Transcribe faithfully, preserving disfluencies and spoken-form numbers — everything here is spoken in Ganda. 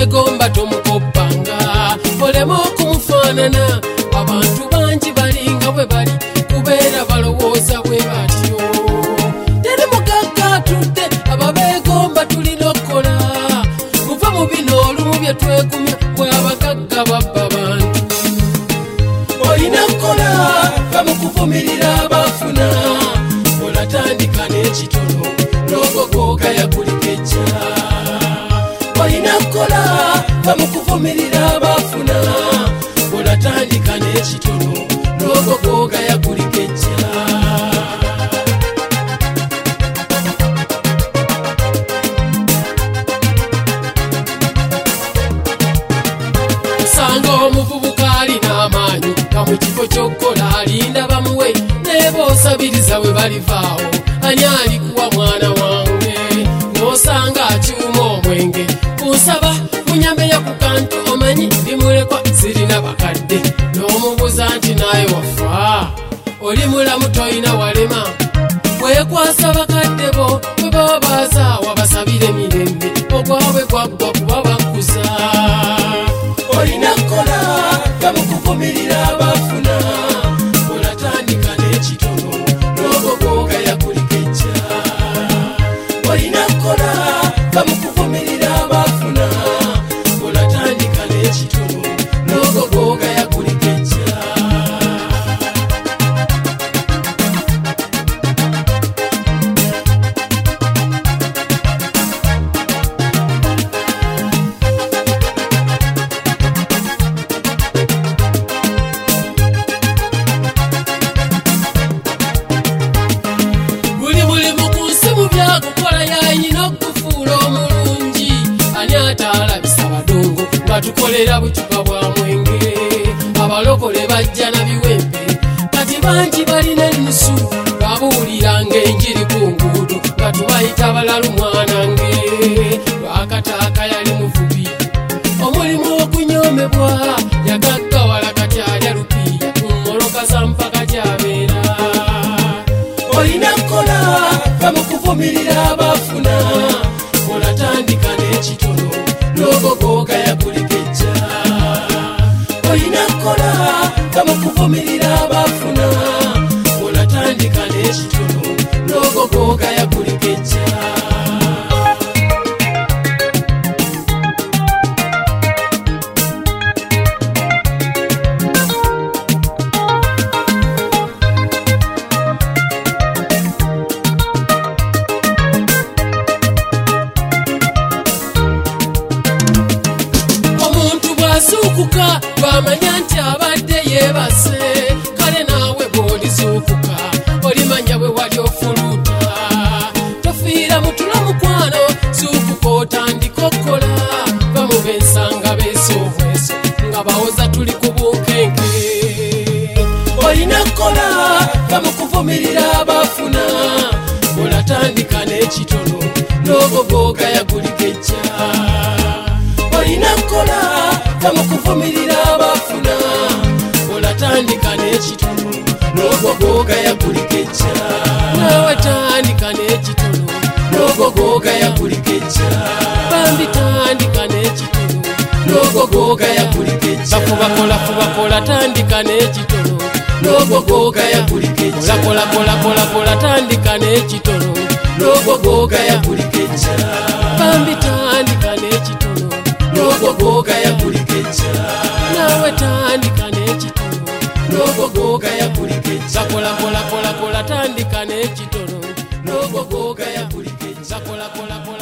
weegomba tomukopanga olema okumufaanana. Abantu bangi balinga bwe bali kubeera balowooza bwe batyo. Teri mugagga atudde ababeegomba tulina okukola. Muva mu bino olumu bye twegumya bwe abagagga babba bantu. Olina kukola va mu kuvumirira abafuna. Olatandika n'ekitono n'ogogoga yakulikejja. Olina kukola va mu kuvumirira abafuna. Olatandika n'ekitono n'ogogoga yakulikejja. Osanga omuvubuka alina amaanyi nga mu kifo ky'okkola alinda bamuwe naye boosabiriza we balivaawo ani alikuwa mwana wange. N'osanga akyuma omwenge kunsaba munyambeya ku kantu omanyi bimulekwa zirina bakadde. N'omubuuza nti naye wafa oli mulamu toyina walema. Weekwasa bakadde bo bwe baba baazaawa basabire mirembe ogwabwe gwaggwa kuba bakuza. Olina kukola va mu kuvumirira abafuna. Olatandika n'ekitono n'ogogoga yakulikejja. Olina kukola va mu kuvumirira abafuna. Olatandika n'ekitono n'ogogoga yakulikejja. Buli mulimu ku nsi mu byakukola yayina okufuula omulungi. Ani ataalabisa badongo nga tukolera bucupa bwa mwenge. Abalokole bajja na biwempe kati bangi balina ennusu. Babuulira ng'enjiri ku nguudo nga tubayita balalu mwanange. Lwakataaka yali muvubi omulimu okunyoomebwa yagaggawala kati alya lupiiya ku mmoloka za mpaka gy'abeera. Olina kukola va mu kuvumirira abafuna. Olatandika n'ekitono n'ogogoga yakulikejja. Olina kukola va mu kuvumirira abafuna. Olatandika n'ekitono n'ogogoga yakulikejja. Omuntu bw'asuukuka bw'amanya nti abadde yeebase. Kale naawe bw'olizuukuka olimanya bwe wali ofuluuta. Tofiira mutula mukwano zuukuka otandika okukola. Va mu b'ensanga beesoobweso nga bawoza tuli ku bunkenke. Olina kukola va mu kuvumirira abafuna. Olatandika n'ekitono n'ogogoga yakulikejja. Olina kukola va mu kuvumirira abafuna. Olatandika n'ekitono n'ogogoga yakulikejja. Naawe tandika n'ekitono n'ogogoga yakulikejja. Bambi tandika n'ekitono n'ogogoga yakulikejja. Bafuba kola fuba kola tandika n'ekitono n'ogogoga yakulikejja. Kola kola kola kola tandika n'ekitono n'ogogoga yakulikejja. Bambi tandika n'ekitono n'ogogoga yakulikejja. Naawe tandika n'ekitono n'ogogoga yakulikejja. Kola kola kola kola tandika n'ekitono n'ogogoga yakulikejja. Kola kola kola